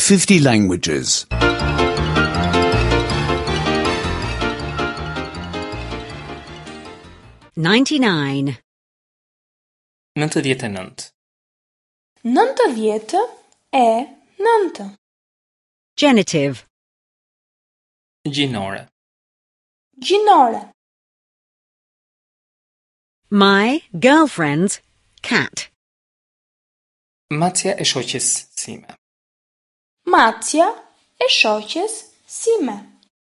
50 languages. 99. 99. 90 e 9. Genitive. Gjinore. Gjinore. My girlfriend's cat. Macja e shoqes sime. Macja e shoqes sime.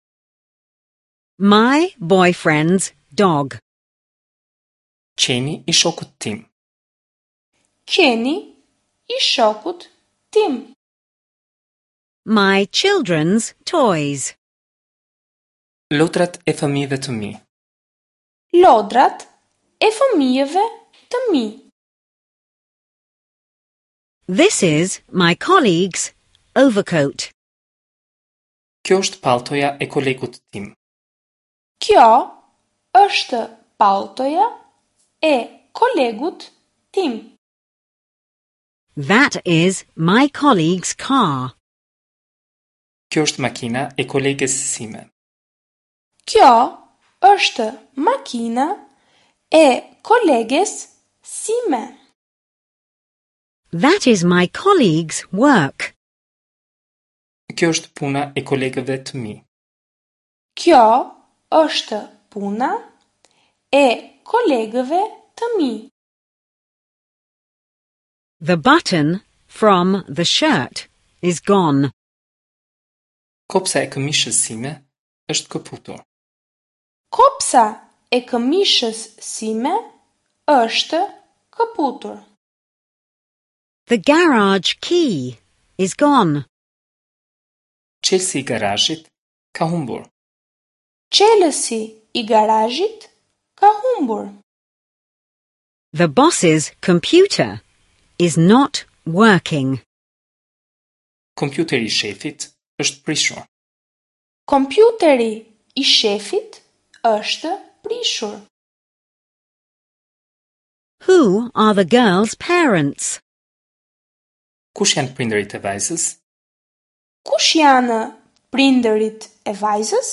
My boyfriend's dog. Qeni i shokut tim. Qeni i shokut tim. My children's toys. Lotrat e fëmijëve të mi. Lodrat e fëmijëve të mi. This is my colleague's overcoat. Kjo është palltoja e kolegut tim. Kjo është palltoja e kolegut tim. That is my colleague's car. Kjo është makina e koleges sime. Kjo është makina e koleges sime. That is my colleague's work. Kjo është puna e kolegëve të mi. Kjo është puna e kolegëve të mi. The button from the shirt is gone. Kopsa e këmishës sime është këputur. Kopsa e këmishës sime është këputur. The garage key is gone. Çelësi i garazhit ka humbur. Çelësi i garazhit ka humbur. The boss's computer is not working. Kompjuteri i shefit është prishur. Kompjuteri i shefit është prishur. Who are the girl's parents? Kush janë prindërit e vajzës? Kush janë prindërit e vajzës?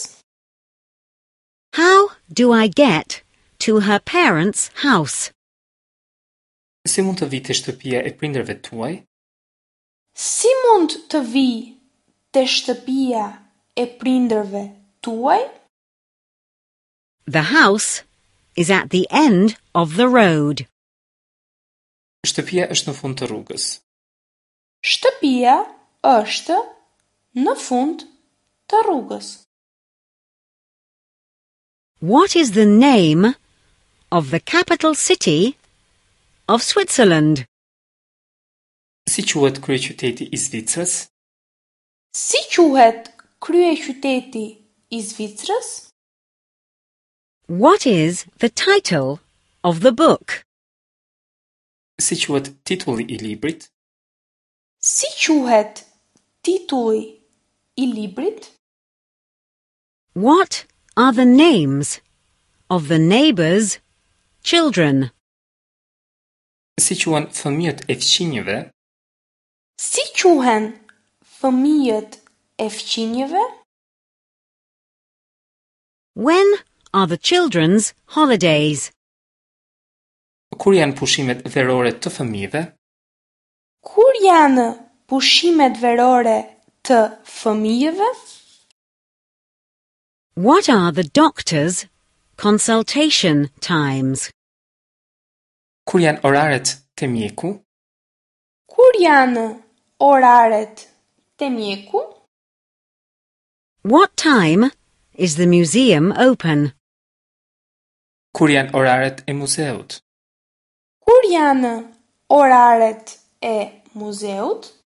How do I get to her parents' house? Si mund të vi te shtëpia e prindërve tuaj? Si mund të vi te shtëpia e prindërve tuaj? The house is at the end of the road. Shtëpia është në fund të rrugës. Shtëpia është në fund të rrugës. What is the name of the capital city of Switzerland? Si quhet kryeqyteti i Zvicrës? Si quhet kryeqyteti i Zvicrës? What is the title of the book? Si quhet titulli i librit? Si quhet titulli i librit? What are the names of the neighbors' children? Si quhen fëmijët e fqinjëve? Si quhen fëmijët e fqinjëve? When are the children's holidays? Kur janë pushimet verore të fëmijëve? Kur janë pushimet verore të fëmijëve? What are the doctor's consultation times? Kur janë oraret të mjeku? Kur janë oraret të mjeku? What time is the museum open? Kur janë oraret e muzeut? Kur janë oraret e muzeut?